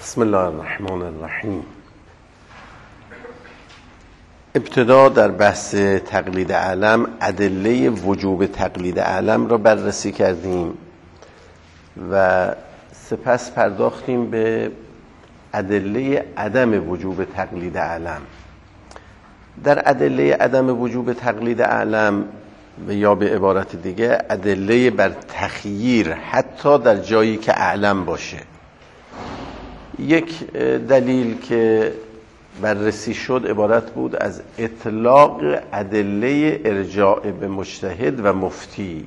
بسم الله الرحمن الرحیم. ابتدا در بحث تقلید اعلم ادله وجوب تقلید اعلم را بررسی کردیم و سپس پرداختیم به ادله عدم وجوب تقلید اعلم. در ادله عدم وجوب تقلید اعلم و یا به عبارت دیگه ادله بر تخییر حتی در جایی که اعلم باشه. یک دلیل که بررسی شد عبارت بود از اطلاق ادله ارجاع به مجتهد و مفتی.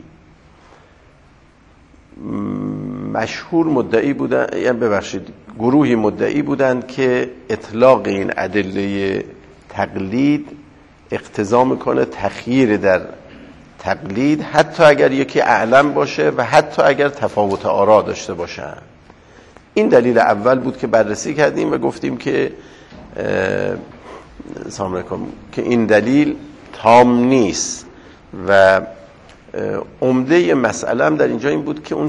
مشهور مدعی بودن، یعنی گروهی مدعی بودند که اطلاق این ادله تقلید اقتضا میکنه تخییر در تقلید حتی اگر یکی اعلم باشه و حتی اگر تفاوت آرا داشته باشن. این دلیل اول بود که بررسی کردیم و گفتیم که سلام علیکم که این دلیل تام نیست و عمده مسئله هم در اینجا این بود که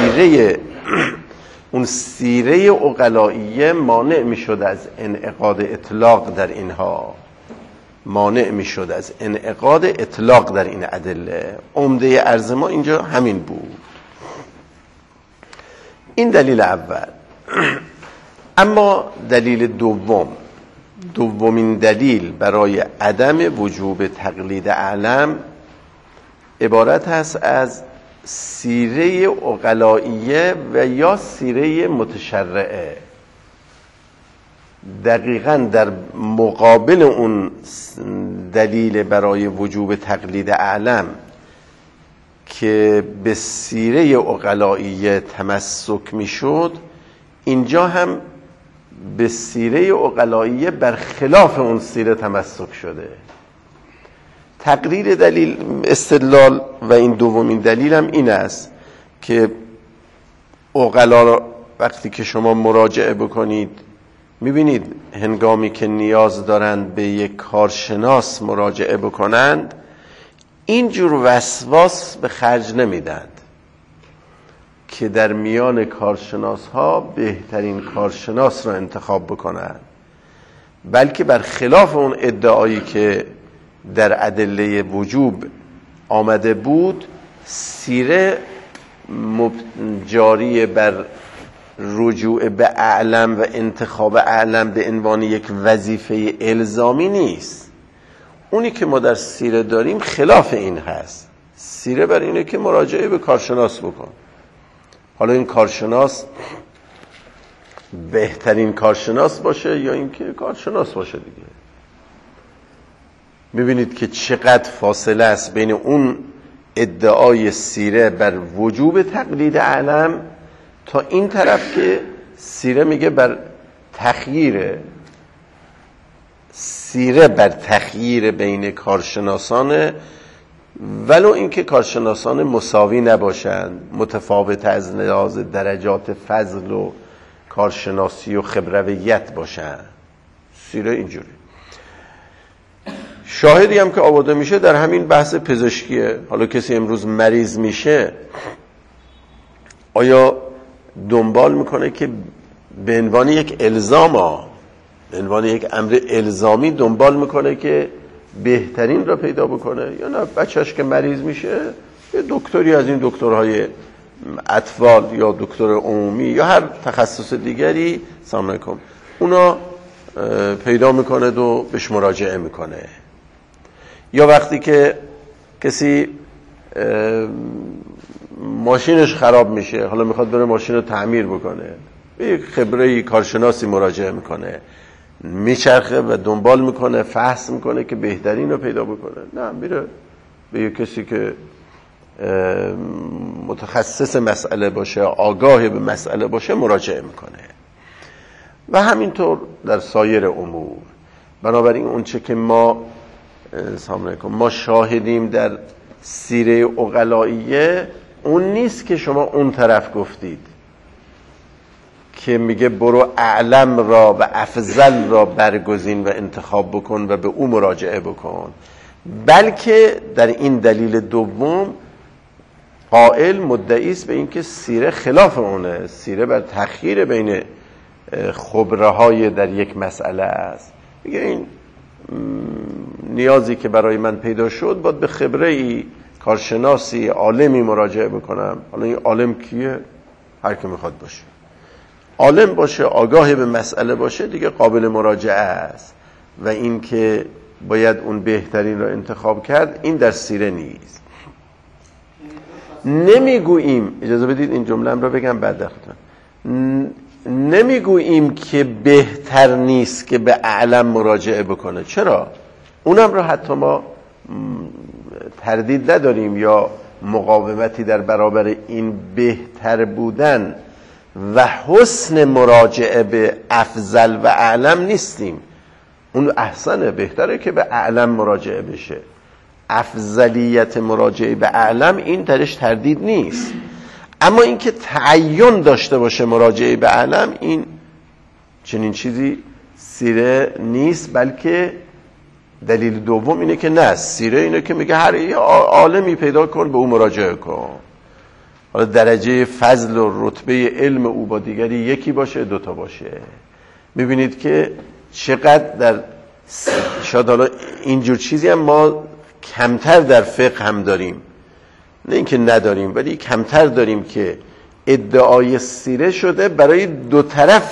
اون سیره عقلائیه مانع میشد از انعقاد اطلاق در اینها، مانع میشد از انعقاد اطلاق در این ادله. عمده عرض ما اینجا همین بود. این دلیل اول. اما دلیل دومین دلیل برای عدم وجوب تقلید اعلم عبارت است از سیره عقلائیه و یا سیره متشرعه. دقیقاً در مقابل اون دلیل برای وجوب تقلید اعلم که به سیره عقلائیه تمسک میشد، اینجا هم به سیره عقلائیه برخلاف اون سیره تمسک شده. تقریر دلیل استدلال و این دومین دلیل هم این است که عقلا وقتی که شما مراجعه بکنید میبینید هنگامی که نیاز دارند به یک کارشناس مراجعه بکنند اینجور وسواس به خرج نمیدند که در میان کارشناس ها بهترین کارشناس را انتخاب بکنند، بلکه برخلاف اون ادعایی که در ادله وجوب آمده بود، سیره جاری بر رجوع به اعلم و انتخاب اعلم به عنوان یک وظیفه الزامی نیست. اونی که ما در سیره داریم خلاف این هست. سیره بر اینه که مراجعه به کارشناس بکن. حالا این کارشناس بهترین کارشناس باشه یا اینکه کارشناس باشه دیگه. میبینید که چقدر فاصله است بین اون ادعای سیره بر وجوب تقلید اعلم تا این طرف که سیره میگه بر تخییره. سیره بر تخییر بین کارشناسان، ولو اینکه کارشناسان مساوی نباشند، متفاوت از لحاظ درجات فضل و کارشناسی و خبرویت باشند. سیره اینجوری. شاهدی هم که آورده میشه در همین بحث پزشکیه. حالا کسی امروز مریض میشه، آیا دنبال میکنه که به عنوان یک الزام، به عنوان یک امر الزامی دنبال میکنه که بهترین را پیدا بکنه، یا نه بچهش که مریض میشه یه دکتری از این دکترهای اطفال یا دکتر عمومی یا هر تخصص دیگری سلام علیکم اونا پیدا میکنه و بهش مراجعه میکنه. یا وقتی که کسی ماشینش خراب میشه، حالا میخواد بره ماشین رو تعمیر بکنه، به یک خبره کارشناسی مراجعه میکنه، میچرخه و دنبال میکنه، فحص میکنه که بهترین رو پیدا بکنه. نه، میره به یک کسی که متخصص مسئله باشه، آگاه به مسئله باشه مراجعه میکنه. و همینطور در سایر امور. بنابراین اون چه که ما ما شاهدیم در سیره عقلائیه اون نیست که شما اون طرف گفتید که میگه برو اعلم را و افضل را برگزین و انتخاب بکن و به او مراجعه بکن، بلکه در این دلیل دوم قائل مدعی است به اینکه سیره خلاف اونه. سیره بر تخییر بین خبره‌های در یک مسئله است، میگه این نیازی که برای من پیدا شد باید به خبره‌ای، کارشناسی، عالمی مراجعه بکنم. حالا این عالم کیه؟ هر کی میخواد باشه، عالم باشه، آگاه به مسئله باشه، دیگه قابل مراجعه است. و این که باید اون بهترین رو انتخاب کرد، این در سیره نیست. نمیگوییم، اجازه بدید این جمله رو بگم بعد دختم، نمیگوییم که بهتر نیست که به اعلم مراجعه بکنه. چرا؟ اونم رو حتی ما تردید نداریم یا مقاومتی در برابر این بهتر بودن و حسن مراجعه به افضل و اعلم نیستیم. اون احسنه، بهتره که به اعلم مراجعه بشه. افضلیت مراجعه به اعلم این درش تردید نیست، اما اینکه تعین داشته باشه مراجعه به اعلم، این چنین چیزی سیره نیست. بلکه دلیل دوم اینه که نه، سیره اینه که میگه هر عالمی پیدا کن به او مراجعه کن. حالا درجه فضل و رتبه علم او با دیگری یکی باشه، دوتا باشه. میبینید که چقدر در شاید حالا اینجور چیزی هم ما کمتر در فقه هم داریم، نه اینکه نداریم ولی کمتر داریم، که ادعای سیره شده برای دو طرف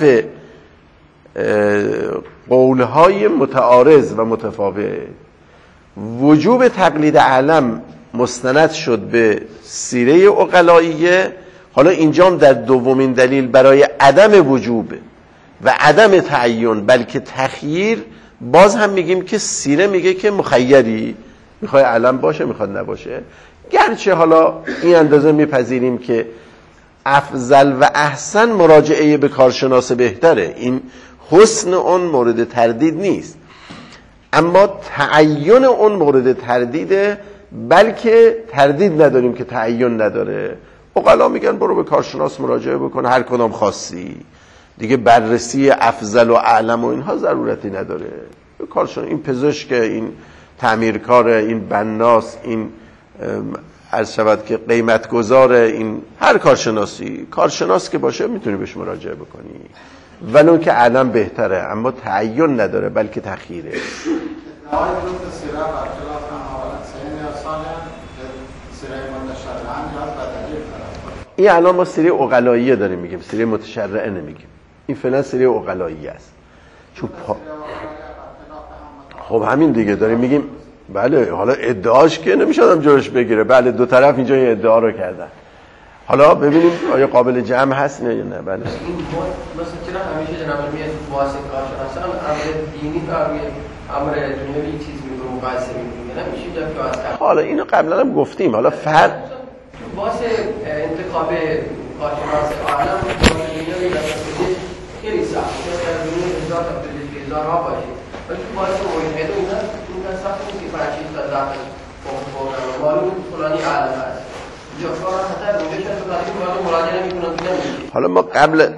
قولهای متعارض و متفاوت. وجوب تقلید اعلم مستند شد به سیره عقلائیه. حالا اینجام در دومین دلیل برای عدم وجوب و عدم تعین بلکه تخییر، باز هم میگیم که سیره میگه که مخیری، میخوای علم باشه میخواد نباشه. گرچه حالا این اندازه میپذیریم که افضل و احسن مراجعه به کارشناس بهتره، این حسن اون مورد تردید نیست، اما تعین اون مورد تردیده، بلکه تردید نداریم که تعین نداره. عقلا میگن برو به کارشناس مراجعه بکن هر کدام خاصی، دیگه بررسی افضل و اعلم و اینها ضرورتی نداره. کارشناس، این پزشک، این تعمیرکار، این بناس، این عرض شود که قیمتگذار، این هر کارشناسی، کارشناس که باشه میتونی بهش مراجعه بکنی، ولو که اعلم بهتره، اما تعین نداره بلکه تخییره. این الان ما سیره عقلائیه داریم میگیم، سیره متشرعه نمیگیم. این فعلا سیره عقلائیه است. چون خب همین دیگه داریم میگیم. بله، حالا ادعاش که نمیشه آدم جلوش بگیره. بله، دو طرف اینجا این ادعا رو کردن. حالا ببینیم آیا قابل جمع هست نه یا نه. بله. مثلا چرا همیشه جناب میاد واسه کارشناسان امر دینی و امر دنیوی چیز رو مقایسه می‌کنه. نمیشه که حالا اینو قبلا هم گفتیم. حالا فرق واسه انتخاب کارشناس عالم دنیوی خیلی سخته. در دنیای هزار تا هزارها باشه. ولی واسه موحد اون سخت نیست که فرشید تا داخل فوق معلوم فلانی عالم است. حالا ما قبل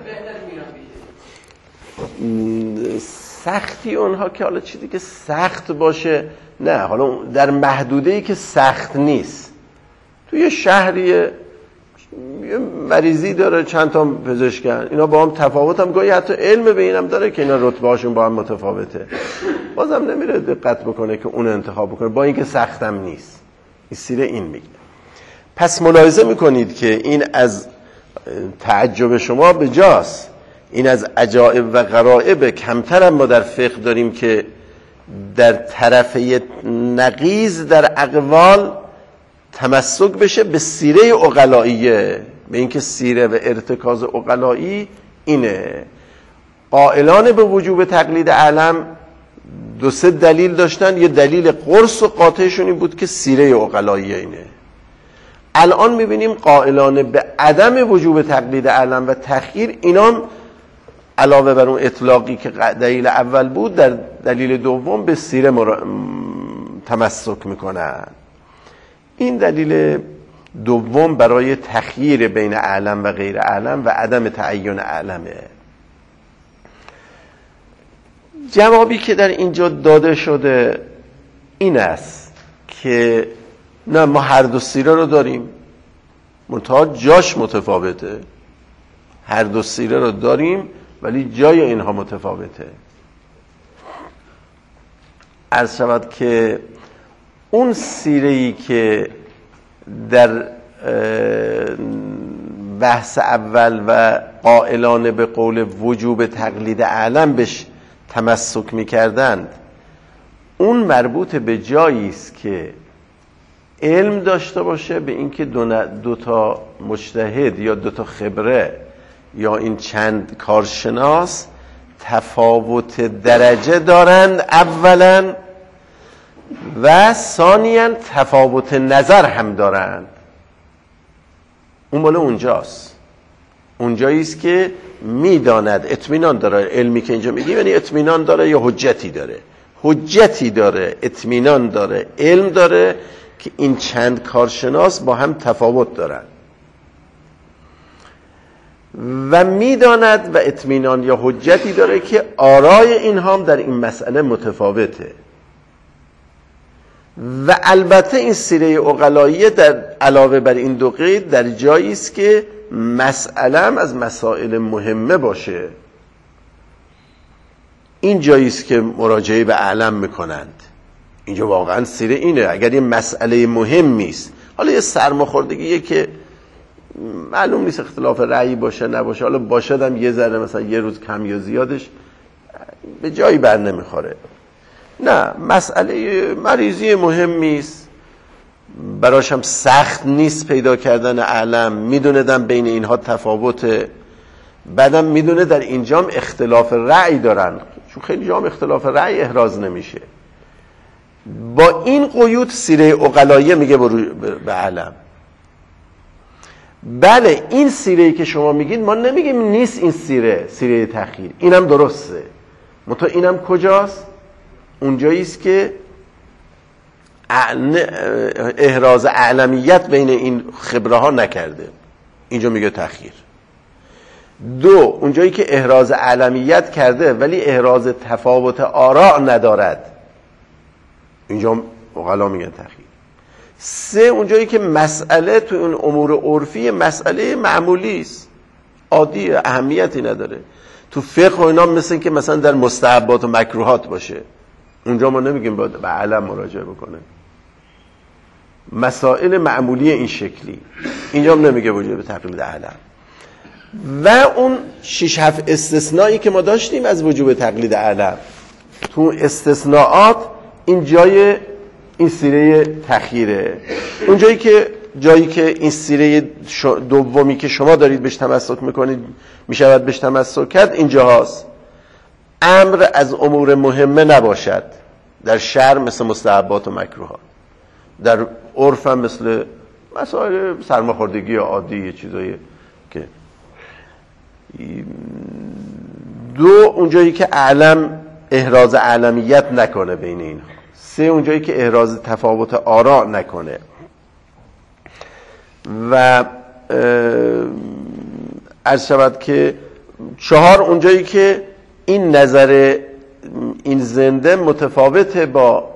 سختی اونها که حالا چیزی که سخت باشه نه، حالا در محدوده‌ای که سخت نیست. توی شهری مریضی داره، چند تا پزشکن، اینا با هم تفاوت هم گاهی حتی علم به اینم داره که اینا رتبه هاشون با هم متفاوته، بازم نمیره دقت بکنه که اون انتخاب بکنه، با اینکه سختم نیست. این سیره این میگه. پس ملاحظه میکنید که این از تعجب شما به جاست. این از عجائب و غرائب. کمتر هم ما در فقه داریم که در طرفه نقیض در اقوال تمسک بشه به سیره عقلائیه، به اینکه سیره و ارتکاز عقلائی اینه. قائلان به وجوب تقلید اعلم دو سه دلیل داشتن. یه دلیل قرص و قاطعشون این بود که سیره عقلائیه اینه. الان میبینیم قائلان به عدم وجوب تقلید اعلم و تخییر، اینام علاوه بر اون اطلاقی که دلیل اول بود، در دلیل دوم به سیره تمسک میکنن. این دلیل دوم برای تخییر بین اعلم و غیر اعلم و عدم تعین اعلمه. جوابی که در اینجا داده شده این است که نه، ما هر دو سیره رو داریم، منتها جاش متفاوته. هر دو سیره رو داریم ولی جای اینها متفاوته. عرض شود که اون سیره‌ای که در بحث اول و قائلان به قول وجوب تقلید اعلم بهش تمسک می‌کردند، اون مربوط به جایی است که علم داشته باشه به اینکه دو تا مجتهد یا دو تا خبره یا این چند کارشناس تفاوت درجه دارند اولا، و ثانیاً تفاوت نظر هم دارند. اون مال اونجاست، اونجایی است که میداند، اطمینان داره. علمی که اینجا میگیم یعنی اطمینان داره یا حجتی داره، اطمینان داره، علم داره که این چند کارشناس با هم تفاوت دارن و میداند و اطمینان یا حجتی داره که آرای اینها هم در این مسئله متفاوته. و البته این سیره عقلاییه در علاوه بر این دو قید در جایی است که مسئله هم از مسائل مهمه باشه، این جایی است که مراجعه به اعلم میکنند. اینجا واقعا سیره اینه، اگر یه مسئله مهمی است، حالا یه سرماخوردگیه که معلوم نیست اختلاف رأی باشه نباشه، حالا باشدم یه ذره مثلا یه روز کم یا زیادش به جایی بر نمیخوره، نه مسئله مریضی مهمی است، براش هم سخت نیست پیدا کردن اعلم، میدوندم بین اینها تفاوته، بعدم میدونه در اینجام اختلاف رأی دارن، چون خیلی جام اختلاف رأی احراز نمیشه. با این قیود سیره عقلاییه میگه به علم. بله این سیره‌ای که شما میگید ما نمیگیم نیست، این سیره تخییر اینم درسته، منتها اینم کجاست؟ اونجایی است که احراز اعلمیت بین این خبره ها نکرده، اینجا میگه تخییر. دو، اونجایی که احراز اعلمیت کرده ولی احراز تفاوت آراء ندارد، اینجا عقلا میگن تخییر. سه، اونجایی که مسئله تو اون امور عرفی مسئله معمولی است، عادی، اهمیتی نداره، تو فقه و اینا مثل که مثلا در مستحبات و مکروهات باشه، اونجا ما نمیگیم باید به علم مراجعه بکنه. مسائل معمولی این شکلی اینجا هم نمیگه وجوب تقلید علم. و اون 6-7 استثنایی که ما داشتیم از وجوب تقلید علم، تو استثناءات این جای این سیره تخییره. اون جایی که این سیره دومی که شما دارید بهش تمسک میکنید میشود بهش تمسک کرد، اینجاست. امر از امور مهمه نباشد، در شرع مثل مستحبات و مکروهات، در عرف هم مثل مسائل سرماخوردگی عادی، چیزایی که دو، اونجایی که علم احراز علمیت نکنه بین اینها. سه، اونجایی که احراز تفاوت آراء نکنه. و عرض شود که 4، اونجایی که این نظر این زنده متفاوته با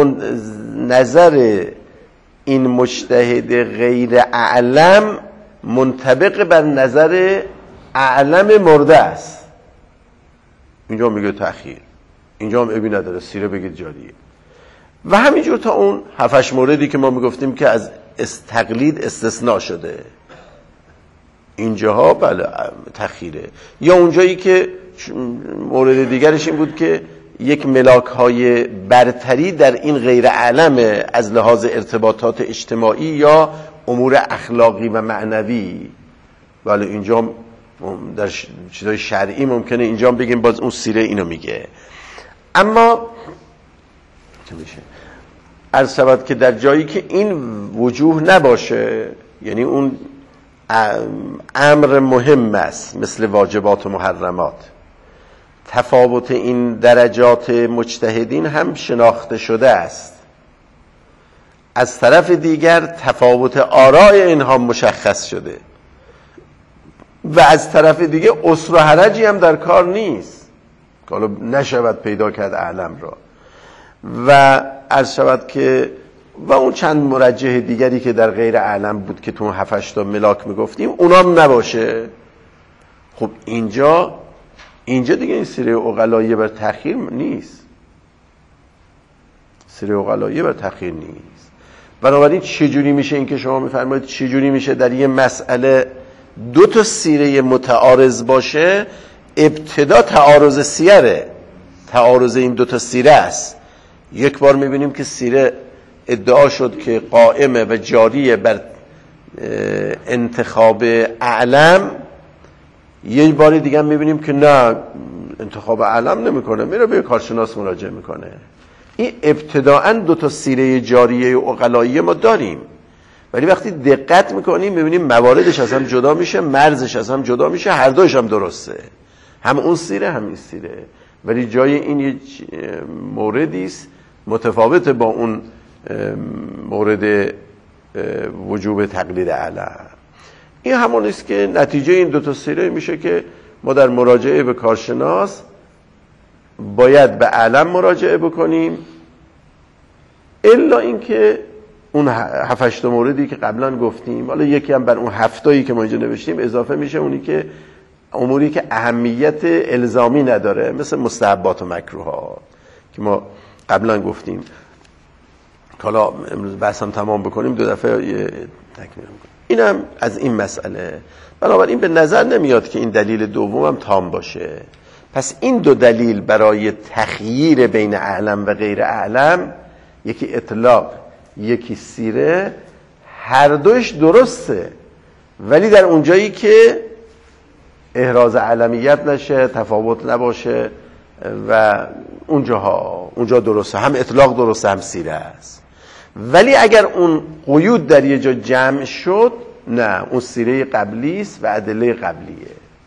نظر این مجتهد غیر اعلم، منطبق بر نظر اعلم مرده است، اینجا میگه تأخیر، اینجا هم ابی نداره، سیره بگید جاریه. و همینجور تا اون 7-8 موردی که ما میگفتیم که از تقلید استثناء شده، اینجاها بله تأخیره. یا اونجایی که مورد دیگرش این بود که یک ملاک های برتری در این غیر علم از لحاظ ارتباطات اجتماعی یا امور اخلاقی و معنوی، بله اینجا در چیزای شرعی ممکنه اینجا بگیم باز اون سیره اینو میگه. اما چه میشه؟ عرض شود که در جایی که این وجوه نباشه، یعنی اون امر مهم است مثل واجبات و محرمات، تفاوت این درجات مجتهدین هم شناخته شده است، از طرف دیگر تفاوت آراء اینها مشخص شده و از طرف دیگه عسر و حرجی هم در کار نیست که حالا نشود پیدا کرد اعلم را. و عرض شود که و اون چند مرجح دیگری که در غیر اعلم بود که تو 7-8 تا ملاک میگفتیم اونام نباشه. خب اینجا اینجا دیگه این سیره عقلاییه بر تأخیر نیست، سیره عقلاییه بر تأخیر نیست. بنابراین چجوری میشه این که شما میفرمایید چجوری میشه در یه مسئله دو تا سیره متعارض باشه؟ ابتدا تعارض سیره، تعارض این دو تا سیره است. یک بار میبینیم که سیره ادعا شد که قائمه و جاریه بر انتخاب اعلم، یه بار دیگه میبینیم که نه انتخاب اعلم نمیکنه، میره به کارشناس مراجعه میکنه. این ابتداءً دو تا سیره جاریه عقلاییه ما داریم، ولی وقتی دقت میکنیم میبینیم مواردش از هم جدا میشه، مرزش از هم جدا میشه، هر دوش هم درسته، هم اون سیره هم این سیره، ولی جای این یه موردی است متفاوت با اون مورد وجوب تقلید اعلم. این همون است که نتیجه این دو تا سیره میشه که ما در مراجعه به کارشناس باید به اعلم مراجعه بکنیم، الا اینکه اون 7-8 موردی که قبلا گفتیم، حالا یکی هم بر اون 7 که ما اینجا نوشتیم اضافه میشه، اونی که اموری که اهمیت الزامی نداره، مثل مستحبات و مکروها که ما قبلا گفتیم. حالا امروز بحثم تمام بکنیم، 2 دفعه تکمیل میکنیم. اینم از این مسئله. بنابراین به نظر نمیاد که این دلیل دومم تام باشه. پس این 2 دلیل برای تخییر بین اعلم و غیر اعلم، یکی اطلاق یکی سیره، هر دوش درسته، ولی در اونجایی که احراز علمیت نشه، تفاوت نباشه و اونجا درسته، هم اطلاق درسته هم سیره است. ولی اگر اون قیود در یه جا جمع شد، نه، اون سیره قبلی است و ادله قبلیه.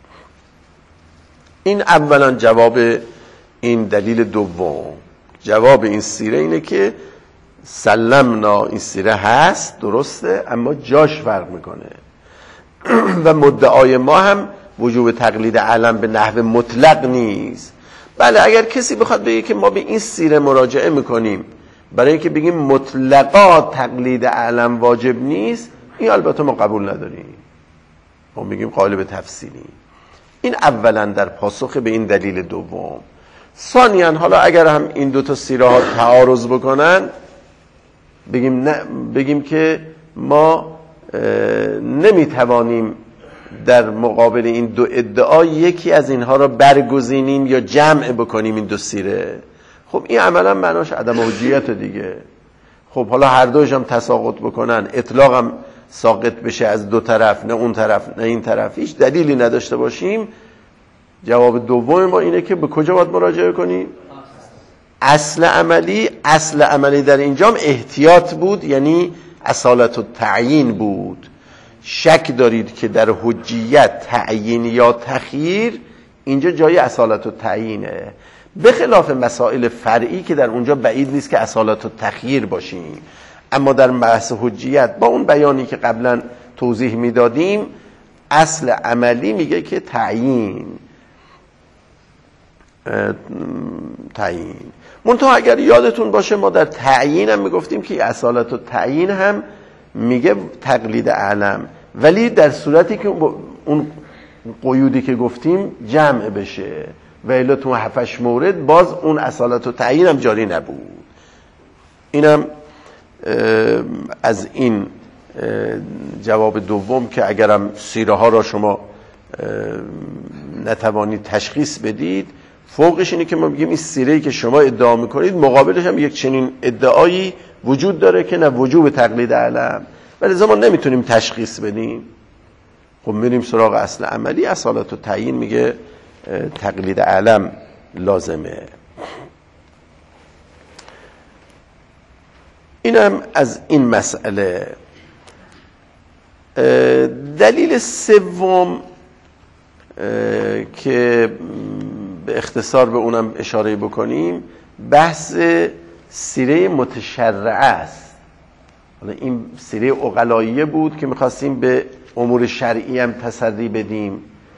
این اولا جواب این دلیل دوم. جواب این سیره اینه که سلمنا این سیره هست، درسته، اما جاش فرق میکنه و مدعای ما هم وجوب تقلید اعلم به نحو مطلق نیست. بله، اگر کسی بخواد بگه که ما به این سیره مراجعه میکنیم برای اینکه بگیم مطلقا تقلید اعلم واجب نیست، این البته ما قبول نداریم، ما میگیم قائل به تفصیلی. این اولا در پاسخ به این دلیل دوم. ثانیاً حالا اگر هم این 2 تا سیره ها تعارض بکنن، بگیم که ما نمیتوانیم در مقابل این 2 ادعا یکی از اینها را برگزینیم یا جمع بکنیم این 2 سیره. خب این عملا معناش عدم حجیت دیگه. خب حالا هر دوش هم تساقط بکنن، اطلاق هم ساقط بشه از 2 طرف، نه اون طرف نه این طرف، هیچ دلیلی نداشته باشیم، جواب دوم ما اینه که به کجا باید مراجعه کنیم؟ اصل عملی در اینجام احتیاط بود، یعنی اصالت التعیین بود. شک دارید که در حجیت تعیین یا تخییر، اینجا جای اصالت التعیینه، به خلاف مسائل فرعی که در اونجا بعید نیست که اصالت التخییر باشیم. اما در بحث حجیت با اون بیانی که قبلا توضیح میدادیم، اصل عملی میگه که تعیین. منتها اگر یادتون باشه ما در تعیین هم میگفتیم که اصالت التعیین هم میگه تقلید اعلم، ولی در صورتی که اون قیودی که گفتیم جمع بشه، و الا تو 7-8 مورد باز اون اصالت التعیین هم جاری نبود. اینم از این جواب دوم که اگرم سیره ها را شما نتوانید تشخیص بدید، فوقش اینه که ما بگیم این سیره‌ای که شما ادعا میکنید مقابلش هم یک چنین ادعایی وجود داره که نه وجوب تقلید اعلم، ولی ما نمیتونیم تشخیص بدیم. خب میریم سراغ اصل عملی، اصالت التعیین میگه تقلید اعلم لازمه. اینم از این مسئله. دلیل سوم که به اختصار به اونم اشاره بکنیم، بحث سیره متشرعه است. حالا این سیره عقلاییه بود که میخواستیم به امور شرعی هم تسری بدیم،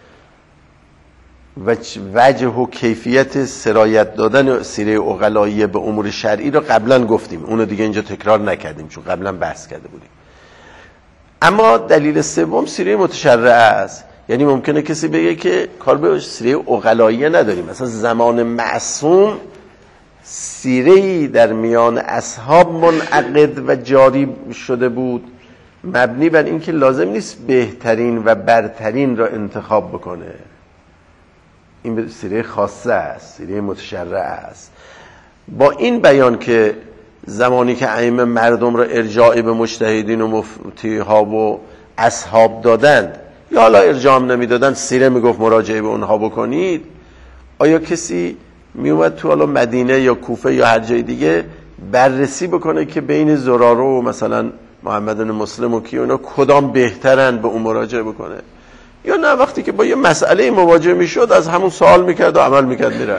وجه و کیفیت سرایت دادن سیره عقلاییه به امور شرعی رو قبلا گفتیم، اونو دیگه اینجا تکرار نکردیم چون قبلا بحث کرده بودیم. اما دلیل سوم سیره متشرعه است یعنی ممکنه کسی بگه که کار به سیره عقلاییه نداریم، مثلا زمان معصوم سیره‌ای در میان اصحاب منعقد و جاری شده بود مبنی بر اینکه لازم نیست بهترین و برترین را انتخاب بکنه. این سیره خاصه است، سیره متشرع است. با این بیان که زمانی که ائمه مردم را ارجاع به مجتهدین و مفتیها و اصحاب دادند یا حالا ارجاع نمیدادند، سیره میگفت مراجعه به اونها بکنید، آیا کسی میومد تو حالا مدینه یا کوفه یا هر جای دیگه بررسی بکنه که بین زراره و مثلا محمد بن مسلم و کی اونا کدام بهترن به اون مراجعه بکنه؟ یا نه، وقتی که با یه مسئله مواجه میشد از همون سوال میکرد و عمل میکرد میره.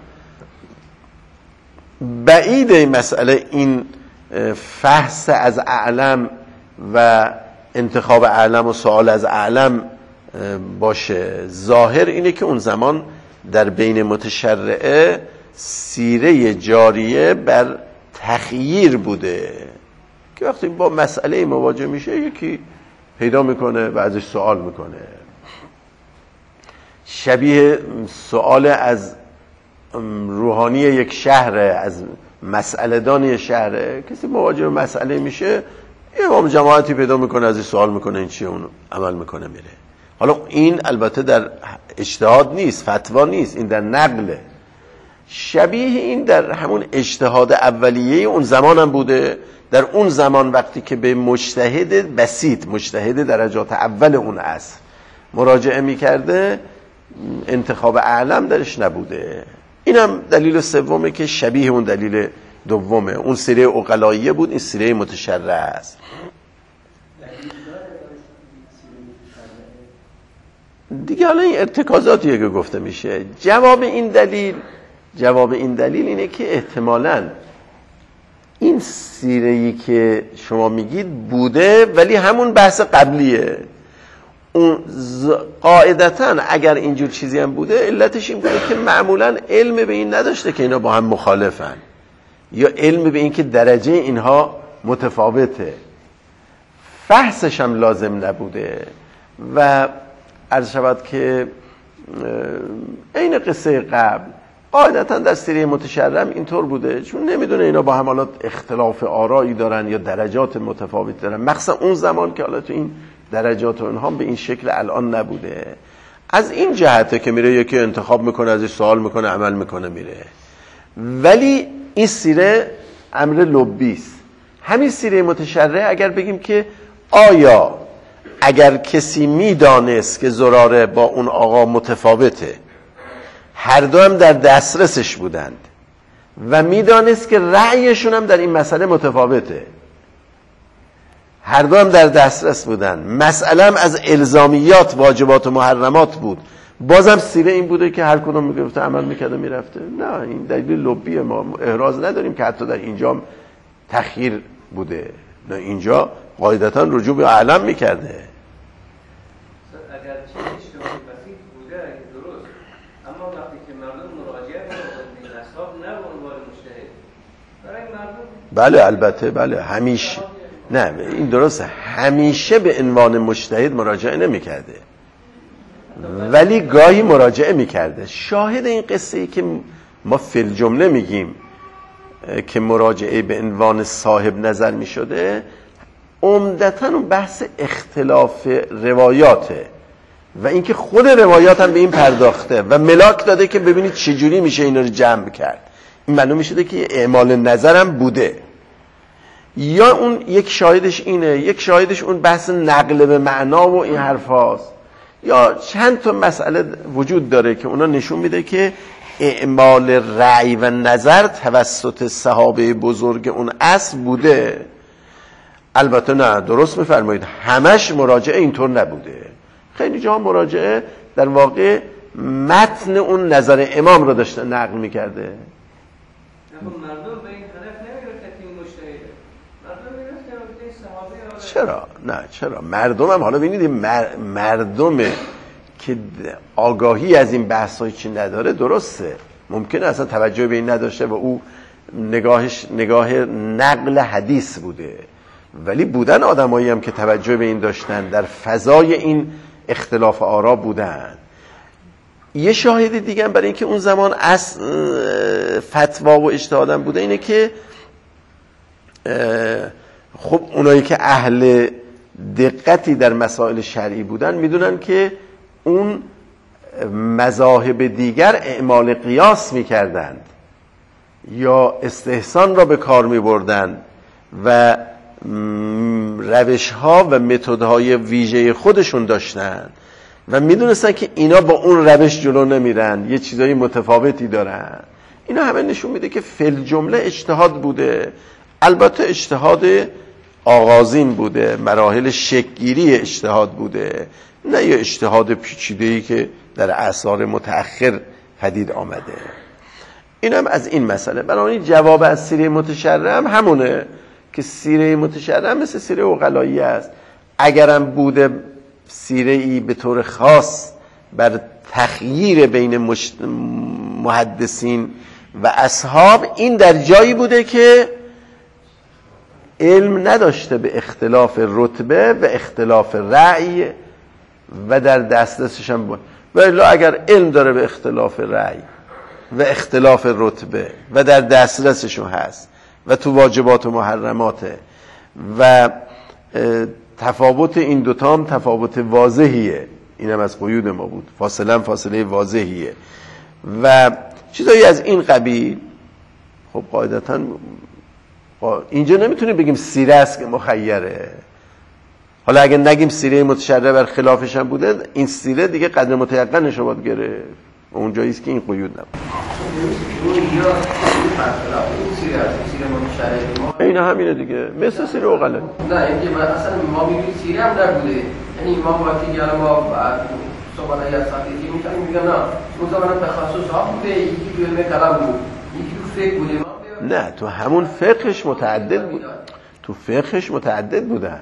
بعید این مسئله این فحص از اعلم و انتخاب اعلم و سوال از اعلم باشه. ظاهر اینه که اون زمان در بین متشرعه سیره جاریه بر تخییر بوده که وقتی با مسئله مواجه میشه یکی پیدا میکنه و ازش سوال میکنه. شبیه سوال از روحانی یک شهر، از مسئله دانی شهر، کسی مواجه مسئله میشه امام جماعتی پیدا میکنه ازش سوال میکنه این چیه، اون عمل میکنه میره. حالا این البته در اجتهاد نیست، فتوا نیست، این در نقله. شبیه این در همون اجتهاد اولیه اون زمان هم بوده. در اون زمان وقتی که به مجتهد بسیط، مجتهد درجات اول اون عصر مراجعه میکرده، انتخاب اعلم درش نبوده. اینم دلیل سومه که شبیه اون دلیل دومه. اون سیره عقلاییه بود، این سیره متشرع است. دیگه حالا این ارتکازاتیه که گفته میشه. جواب این دلیل اینه که احتمالاً این سیره‌ای که شما میگید بوده ولی همون بحث قبلیه. اون قاعدتاً اگر اینجور چیزی هم بوده علتش این بوده که معمولاً علم به این نداشته که اینا با هم مخالفن، یا علم به این که درجه اینها متفاوته، فحصش هم لازم نبوده. و عرض شود که این قصه قبل قاعدتاً در سیره متشرع اینطور بوده، چون نمیدونه اینا با هم حالا اختلاف آرایی دارن یا درجات متفاوت دارن، مخصوصا اون زمان که حالا تو این درجات و اینها به این شکل الان نبوده. از این جهته که میره یکی انتخاب میکنه، ازش سوال میکنه، عمل میکنه، میره. ولی این سیره امر لبی است. همین سیره متشرع اگر بگیم که آیا اگر کسی میدانست که زراره با اون آقا متفاوته، هر دو هم در دسترسش بودند و میدانست که رأیشون هم در این مسئله متفاوته، هر دو هم در دسترس بودند، مسئله هم از الزامیات، واجبات و محرمات بود، بازم سیره این بوده که هر کدوم میگرفته عمل میکرده میرفته. نه، این دلیل لبیه، ما احراز نداریم که حتی در اینجا تخییر بوده. نه، اینجا قاعدتا رجوع به اعلم میکرده. اگر چه اشتباهی بسیط بوده اگه درست، اما وقتی که مردم مراجعه میکنن اصحاب نه به عنوان مجتهد، برای مردم بله البته، بله همیشه، نه این درسته، همیشه به عنوان مجتهد مراجعه نمیکرده ولی گاهی مراجعه میکرده. شاهد این قصه ای که ما فی الجمله میگیم که مراجعه به عنوان صاحب نظر میشده، عمدتاً اون بحث اختلاف روایاته و اینکه خود روایات هم به این پرداخته و ملاک داده که ببینید چجوری میشه اینا رو جمع کرد. این معلوم میشه که اعمال نظرم بوده. یا اون یک شاهدش اینه، یک شاهدش اون بحث نقل به معنا و این حرف هاست. یا چند تا مسئله وجود داره که اونا نشون میده که اعمال رأی و نظر توسط صحابه بزرگ اون اصل بوده. البته نه، درست میفرمایید، همش مراجعه اینطور نبوده. خیلی جا مراجعه در واقع متن اون نظر امام رو داشته نقل میکرده. مردم به این هدف نمیرفت که این مجتهده، مردم میرفت که رابطه صحابه چرا؟ نه چرا؟ مردم هم حالا ببینید مردم که آگاهی از این بحثای چی نداره، درسته، ممکنه اصلا توجه به این نداشته و او نگاه نقل حدیث بوده، ولی بودن آدمایی هم که توجه به این داشتن، در فضای این اختلاف آرا بودن. یه شاهد دیگه برای اینکه اون زمان فتوا و اجتهادم بوده اینه که خب اونایی که اهل دقتی در مسائل شرعی بودن میدونن که اون مذاهب دیگر اعمال قیاس میکردند یا استحسان را به کار میبردند و روش‌ها و متدهای ویژه خودشون داشتن و میدونستن که اینا با اون روش جلو نمیرن، یه چیزای متفاوتی دارن. اینا همه نشون میده که فل جمله اجتهاد بوده، البته اجتهاد آغازین بوده، مراحل شکل‌گیری اجتهاد بوده، نه یه اجتهاد پیچیده‌ای که در اعصار متأخر پدید آمده. اینم از این مسئله. بنابراین جواب از سیره متشرع هم همونه که سیره متشرع مثل سیره عقلایی است. اگرم بوده سیره ای به طور خاص بر تخییر بین محدثین و اصحاب، این در جایی بوده که علم نداشته به اختلاف رتبه و اختلاف رأی و در دسترسش هم بود. ولی اگر علم داره به اختلاف رأی و اختلاف رتبه و در دسترسشون هست و تو واجبات و محرماته و تفاوت این دوتا هم تفاوت واضحیه، اینم از قیود ما بود، فاصله واضحیه و چیزایی از این قبیل. خب قاعدتاً اینجا نمیتونیم بگیم سیره است که مخیره. حالا اگه نگیم سیره متشرع بر خلافش هم بوده، این سیره دیگه قدر متیقنش رو باید گرفت، اونجایی است که این قیود نبود. اینا همینه دیگه، مثل سیره عقله. نه اینکه اصلا ما میگیم سیره هم نبوده، یعنی امام وقتی گرم ما صحبت یا ساعتی میگم میگم نه اون زمان تخصص ها بوده، یکی تو علم کلام بود، یکی تو فقه بوده. نه تو همون فقهش متعدد بود، تو فقهش متعدد بودن.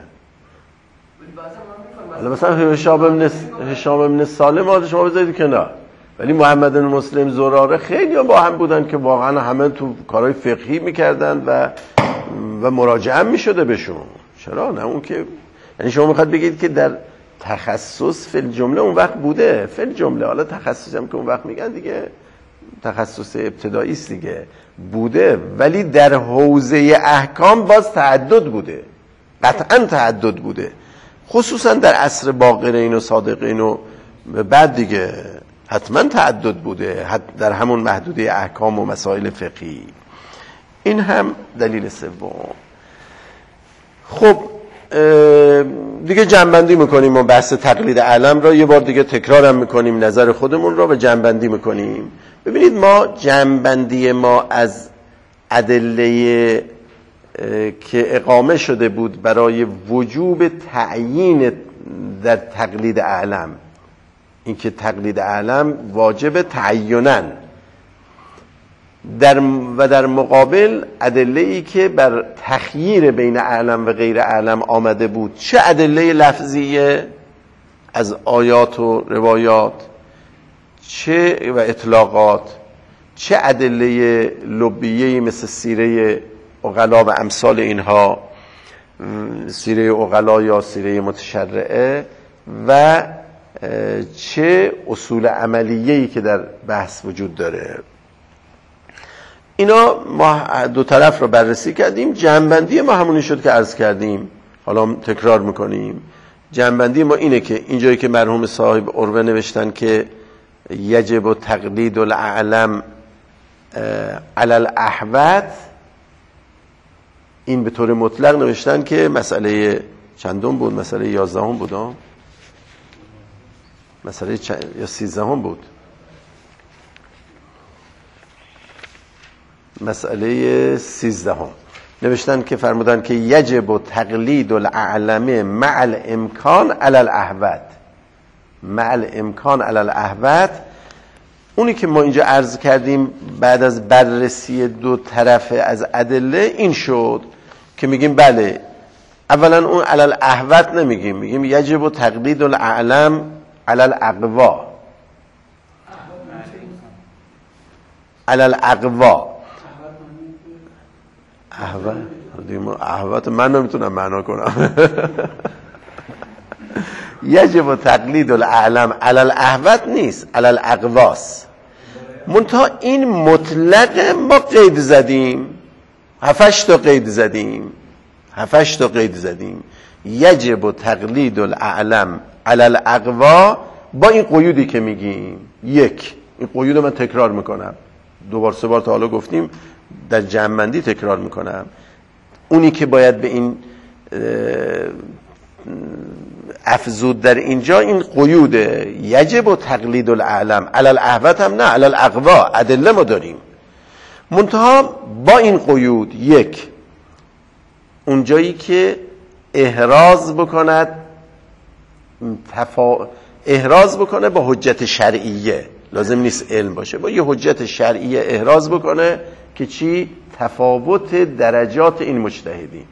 حالا مثلا هشام ابن سالم ما شما بذارید کنار، ولی محمد بن مسلم زراره خیلی با هم بودن که واقعا همه تو کارهای فقهی میکردن و مراجعه میشده بهشون. چرا نه؟ اون که یعنی شما میخواد بگید که در تخصص فل جمله اون وقت بوده، فل جمله، حالا تخصصی هم که اون وقت میگن دیگه تخصص ابتدایی است دیگه، بوده، ولی در حوزه احکام باز تعدد بوده، قطعا تعدد بوده، خصوصا در عصر باقرین و صادقین و بعد دیگه حتما تعدد بوده در همون محدوده احکام و مسائل فقهی. این هم دلیل سوم. خب دیگه جنبندی میکنیم و بحث تقلید علم را یه بار دیگه تکرارم میکنیم، نظر خودمون را و جنبندی میکنیم. ببینید ما جنبندی ما از ادله که اقامه شده بود برای وجوب تعیین در تقلید علم، اینکه تقلید علم واجب تعیناً، و در مقابل ادله‌ای که بر تخییر بین علم و غیر علم آمده بود، چه ادله لفظیه از آیات و روایات، چه و اطلاقات، چه ادله لبیه‌ای مثل سیره عقلا و امثال اینها، سیره عقلا یا سیره متشرعه، و چه اصول عملیه‌ای که در بحث وجود داره. اینا ما دو طرف رو بررسی کردیم. جنبندی ما همونی شد که عرض کردیم، حالا تکرار میکنیم. جنبندی ما اینه که اینجایی که مرحوم صاحب عروه نوشتن که یجب تقلید الاعلم علی الاحوط، این به طور مطلق نوشتن که مسئله چندم بود؟ مسئله 11 بود، مسئله یا 13 بود، مسئله 13 نوشتن که فرمودن که یجب تقلید الاعلم مع الامکان علی الاحوط، مع الامکان علی الاحوط. اونی که ما اینجا عرض کردیم بعد از بررسی دو طرف از ادله این شد که میگیم بله، اولا اون علی الاحوط نمیگیم، میگیم یجب تقلید الاعلم علی الاقوا، علی الاقوا. احوط من نمیتونم معنا کنم یجب تقلید الاعلم علی الاهوت نیست، علی الاقواس. منتها این مطلق ما قید زدیم، 7 تا قید زدیم، 7 تا قید زدیم. یجب تقلید الاعلم علی الاقوا با این قیودی که میگیم. یک، این قیود من تکرار میکنم، 2 3 بار تا حالا گفتیم، در جمع‌بندی تکرار میکنم. اونی که باید به این افزود در اینجا این قیوده. یجب تقلید الاعلم علی الاهوت هم نه، علی الاقوا. ادله ما داریم، منتها با این قیود. یک، اونجایی که احراز بکنه با حجت شرعیه، لازم نیست علم باشه، با یه حجت شرعیه احراز بکنه که چی؟ تفاوت درجات این مجتهدین.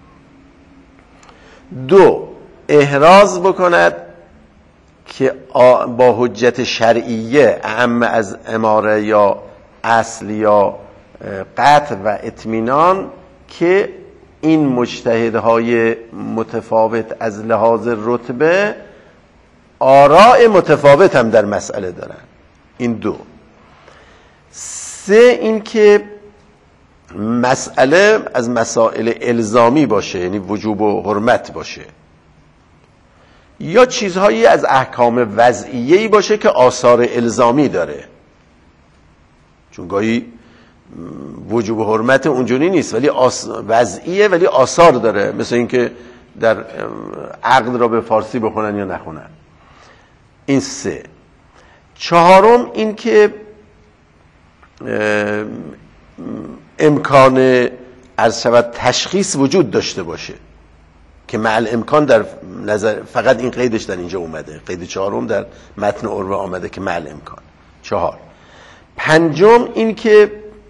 2، احراز بکند که با حجت شرعیه اعم از اماره یا اصل یا قطع و اطمینان که این مجتهدهای متفاوت از لحاظ رتبه آراء متفاوت هم در مسئله دارن. این 2. 3، این که مسئله از مسائل الزامی باشه، یعنی وجوب و حرمت باشه، یا چیزهایی از احکام وضعیه‌ای باشه که آثار الزامی داره. چون گاهی وجوب و حرمت اونجوری نیست ولی وضعیه ولی آثار داره، مثل اینکه در عقد را به فارسی بخونن یا نخونن. این 3. 4، این که امکان عرض شود تشخیص وجود داشته باشه که مع الامکان در نظر، فقط این قیدش در اینجا اومده، قید 4 در متن عروه آمده که مع الامکان. 4. 5، این که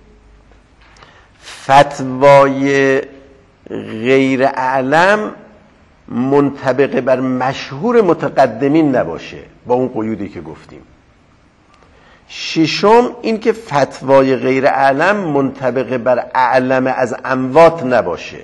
فتوای غیر اعلم منطبق بر مشهور متقدمین نباشه با اون قیودی که گفتیم. 6، این که فتوای غیر اعلم منطبق بر اعلم از اموات نباشه.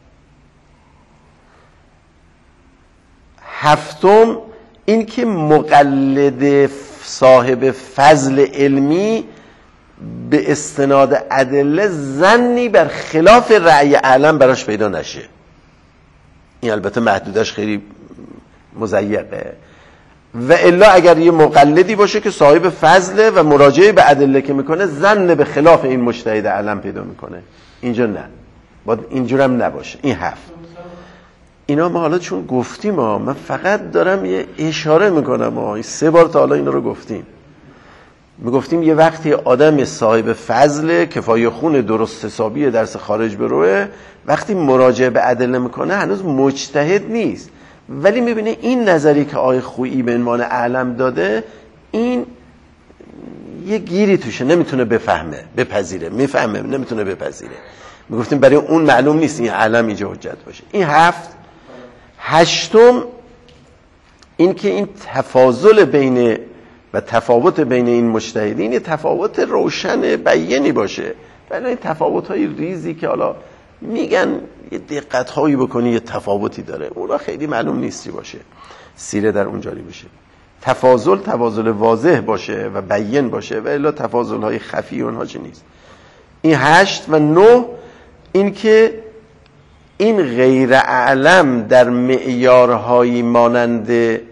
7، این که مقلد صاحب فضل علمی به استناد ادله ظنی بر خلاف رأی اعلم براش پیدا نشه. این البته محدودش خیلی مضیقه، و الا اگر یه مقلدی باشه که صاحب فضله و مراجعه به ادله که میکنه ظن به خلاف این مجتهد اعلم پیدا میکنه، اینجا نه، باید اینجور هم نباشه. این 7. اینا ما حالا چون گفتیم من فقط دارم یه اشاره میکنم 3 بار تا حالا اینا رو گفتیم. میگفتیم یه وقتی آدم صاحب فضل کفایه خون درست حسابی درس خارج بروه، وقتی مراجعه به ادله میکنه هنوز مجتهد نیست، ولی میبینه این نظری که آقای خویی به عنوان اعلم داده این یه گیری توشه، نمیتونه بفهمه بپذیره، میفهمه نمیتونه بپذیره. میگفتیم برای اون معلوم نیست این اعلم اینجا حجت باشه. این 7. 8، این که این تفاضل بین و تفاوت بین این مجتهدین یه تفاوت روشن بیانی باشه، ولی این تفاوت‌های ریزی که حالا میگن یه دقت‌هایی بکنی یه تفاوتی داره، اونا خیلی معلوم نیستی باشه، سیره در اونجاری بشه. تفاضل واضح باشه و بیان باشه، و الا تفاضل‌های خفی اونها چه نیست. این 8 و 9، این که این غیر اعلم در معیارهایی مانند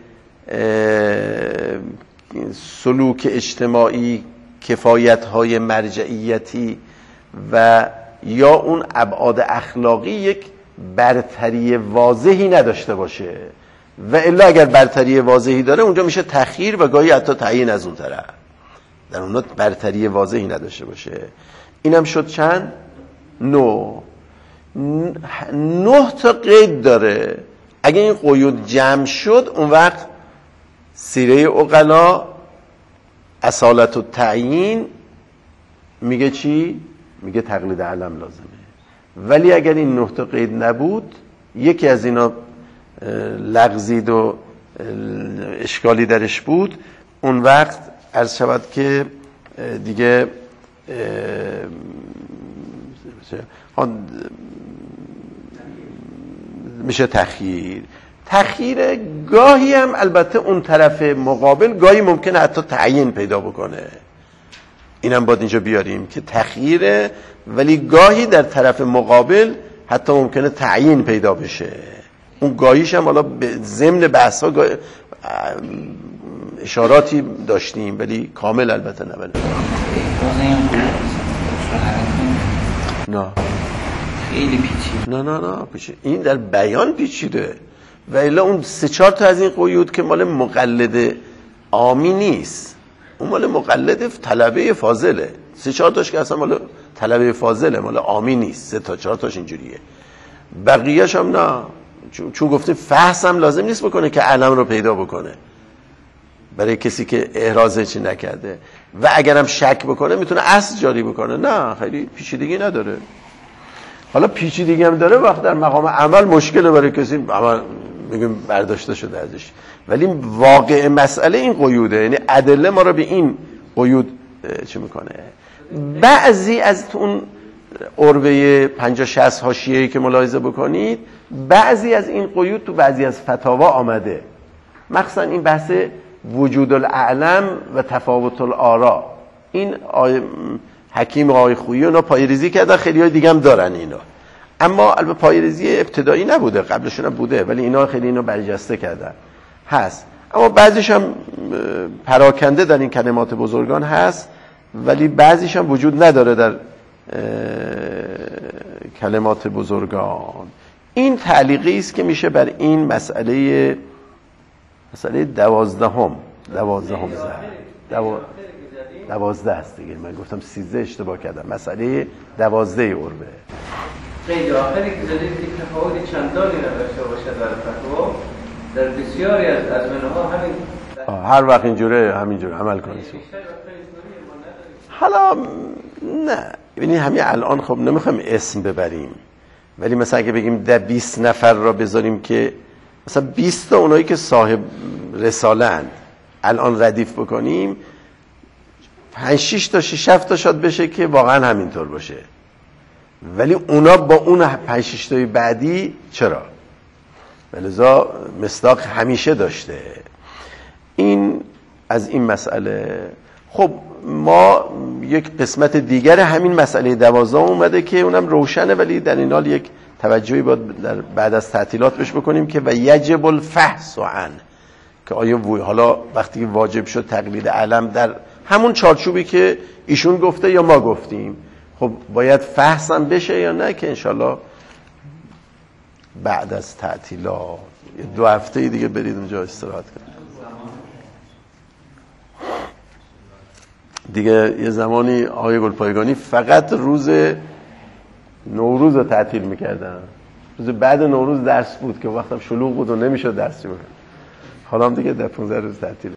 سلوک اجتماعی، کفایت‌های مرجعیتی و یا اون ابعاد اخلاقی یک برتری واضحی نداشته باشه، و الا اگر برتری واضحی داره اونجا میشه تخییر و گاهی حتی تعیین از اون طرف، در اونها برتری واضحی نداشته باشه. اینم شد چند؟ 9 تا قید داره. اگه این قیود جمع شد اون وقت سیره عقلا اصالت و تعیین میگه چی؟ میگه تقلید علم لازمه. ولی اگر این 9 تا قید نبود، یکی از اینا لغزید و اشکالی درش بود، اون وقت عرض شود که دیگه میشه تخییر. تأخیر گاهی هم البته اون طرف مقابل گاهی ممکنه حتی تعیین پیدا بکنه. اینم باید اینجا بیاریم که تأخیره، ولی گاهی در طرف مقابل حتی ممکنه تعیین پیدا بشه. اون گاهیش هم حالا به ضمن بحث‌ها اشاراتی داشتیم ولی کامل البته نه. نه خیلی پیچیده. نه پیچیده. این در بیان پیچیده و الا اون 3-4 تا از این قیود که مال مقلد عامی نیست، اون مال مقلد طلبه فاضله. 3-4 تاش که اصلا مال طلبه فاضله، مال عامی نیست. 3-4 تاش اینجوریه. بقیه‌اش هم نه، چون گفتیم فحص هم لازم نیست بکنه که علم رو پیدا بکنه برای کسی که احرازه چی نکرده، و اگرم شک بکنه میتونه اصل جاری بکنه. نه خیلی پیچیدگی نداره. حالا پیچیدگی هم داره وقت در مقام عمل مشکله برای کسی عمل میگیم برداشته شده ازش، ولی واقع مسئله این قیوده. یعنی ادله ما رو به این قیود چی میکنه. بعضی از اون عربه 50-60 حاشیه‌ای که ملاحظه بکنید، بعضی از این قیود تو بعضی از فتاوا آمده، مخصوصا این بحث وجود الاعلم و تفاوت الآراء. این حکیم آقای خویی اونا پایه‌ریزی کردن، خیلی‌های دیگه هم دارن اینا، اما البته پایه‌ریزی ابتدایی نبوده، قبلشون هم بوده، ولی اینا خیلی اینو برجسته کردن هست. اما بعضیش هم پراکنده در این کلمات بزرگان هست، ولی بعضیش هم وجود نداره در کلمات بزرگان. این تعلیقی است که میشه بر این مسئله 12 است دیگه. من گفتم 13 اشتباه کردم. مسئله 12 عربه. قید آخری که زدید که تفاوت چندانی نداشته باشد در فتوا، در بسیاری از ازمنه‌ها همین هر وقت اینجوره همینجوره عمل کنید. حالا نه، ببینید همین الان خب نمیخوایم اسم ببریم، ولی مثلا اگه بگیم ده 20 نفر را بذاریم که مثلا 20 تا اونایی که صاحب رساله اند الان ردیف بکنیم، 5-6 تا 6-7 تا شاید بشه که واقعا همینطور باشه، ولی اونا با اون 5-6 تای بعدی چرا؟ ولذا مصداق همیشه داشته. این از این مسئله. خب ما یک قسمت دیگر همین مسئله 12 اومده که اونم روشنه، ولی در این حال یک توجهی باید در بعد از تعطیلات بهش بکنیم که و یجب الفحص عن، که آیا حالا وقتی که واجب شد تقلید علم در همون چارچوبی که ایشون گفته یا ما گفتیم، خب باید فحص هم بشه یا نه، که انشالله بعد از تعطیلات 2 هفته دیگه برید اونجا استراحت کنید دیگه. یه زمانی آقای گلپایگانی فقط روز نوروز رو تعطیل میکردن، روز بعد نوروز درس بود که وقتم شلوغ بود و نمیشد درسی بکنم. حالا هم دیگه در 15 روز تعطیل.